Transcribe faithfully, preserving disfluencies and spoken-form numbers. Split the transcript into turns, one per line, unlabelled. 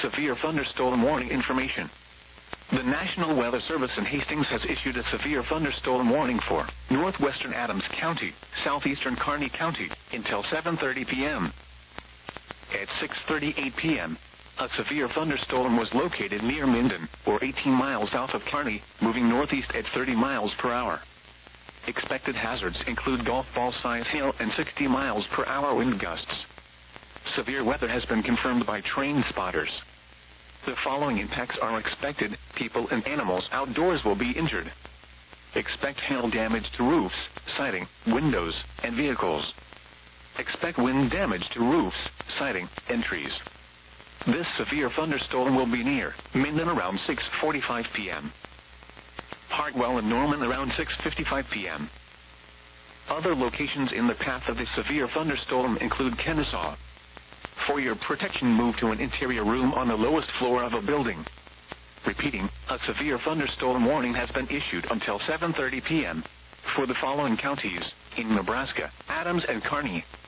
severe thunderstorm warning information. The National Weather Service in Hastings has issued a severe thunderstorm warning for northwestern Adams County, southeastern Kearney County, until seven thirty p.m. At six thirty-eight p.m., a severe thunderstorm was located near Minden, or eighteen miles south of Kearney, moving northeast at thirty miles per hour. Expected hazards include golf ball-sized hail and sixty miles per hour wind gusts. Severe weather has been confirmed by train spotters. The following impacts are expected: people and animals outdoors will be injured. Expect hail damage to roofs, siding, windows, and vehicles. Expect wind damage to roofs, siding, and trees. This severe thunderstorm will be near Minden around six forty-five p.m. Hartwell and Norman around six fifty-five p.m. Other locations in the path of the severe thunderstorm include Kennesaw. For your protection, move to an interior room on the lowest floor of a building. Repeating, a severe thunderstorm warning has been issued until seven thirty p.m. for the following counties in Nebraska: Adams and Kearney.